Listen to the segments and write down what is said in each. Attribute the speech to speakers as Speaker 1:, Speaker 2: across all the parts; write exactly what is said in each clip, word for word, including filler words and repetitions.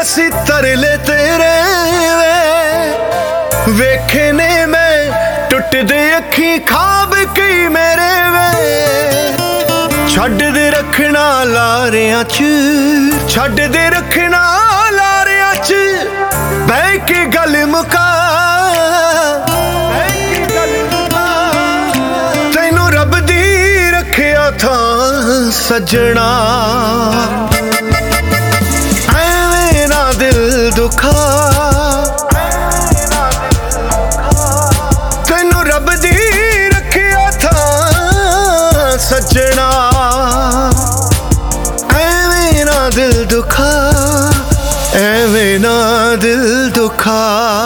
Speaker 1: सी तरले तेरे वे वेखे ने मैं टुटदे अखी खाब कई मेरे वे छड्ड दे रखना लारियां च छड्ड दे रखना लारियां च बह के गल मुका तैनू रब दी रखिया था सजना ऐवें ना दिल दुखा तैनू रब दी रखिया था सजना ऐवें ना दिल दुखा ऐवें ना दिल दुखा।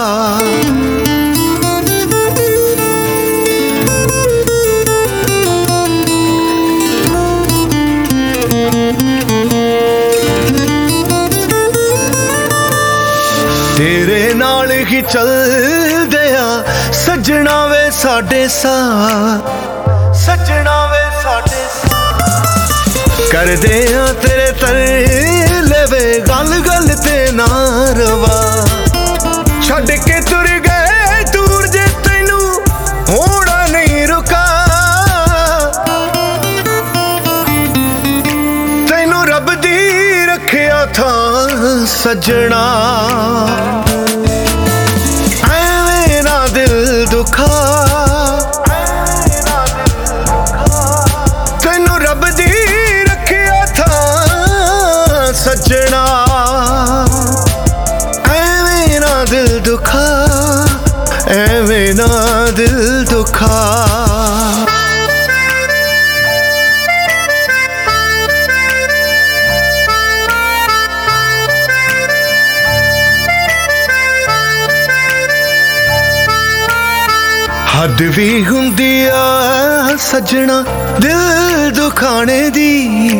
Speaker 1: तेरे नाल ही चल दिया सजना वे साडे साथ सजना वे साडे साथ कर दिया तेरे तरले वे गल गल ते ना रवा छड्ड के तुर गए दूर जे तैनू होना नहीं रुका तैनू रब दी रखिया था सजना ऐवें ना दिल दुखा तैनू रब दी रखिया था सजना ऐवें ना दिल दुखा ऐवें ना दिल दुखा। हद भी हुंदी आ सजना दिल दुखाने दी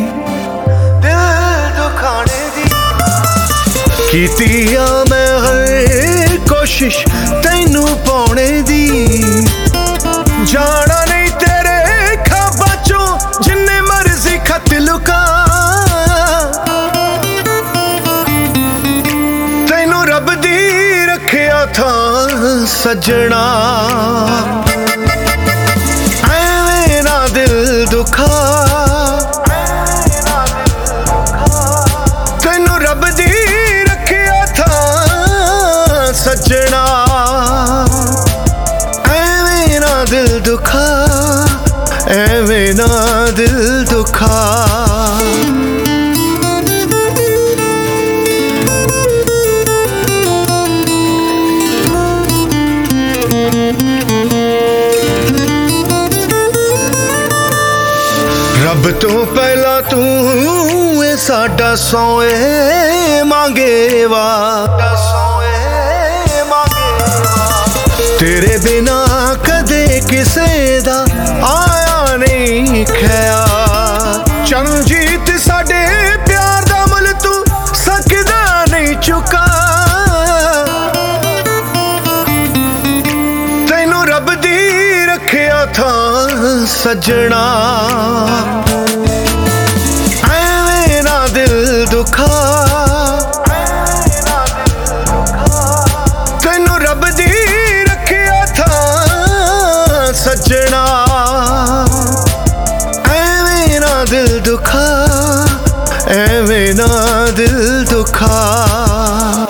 Speaker 1: दिल दुखाने दी कीती आ मैं हर कोशिश तैनू पाने दी जाना नहीं तेरे ख्वाबां चों जिन्ने मर्जी खत लुका तैनू रब दी रखिया था सजना ऐवें ना दिल दुखा तैनू रब दी रखिया था सजना ऐवें ना दिल दुखा ऐवें ना दिल दुखा। रब तो पहला तू ए साडा सोए मांगे वा तेरे बिना कदे किसे दा आया नहीं खया चरणजीत साडे प्यार दा मुल तू सकदा नहीं चुका तैनू रब दी रखिया था सजना ऐवें ना दिल दुखा तैनू रब दी रखिया था सजना ऐवें ना दिल दुखा ऐवें ना दिल दुखा।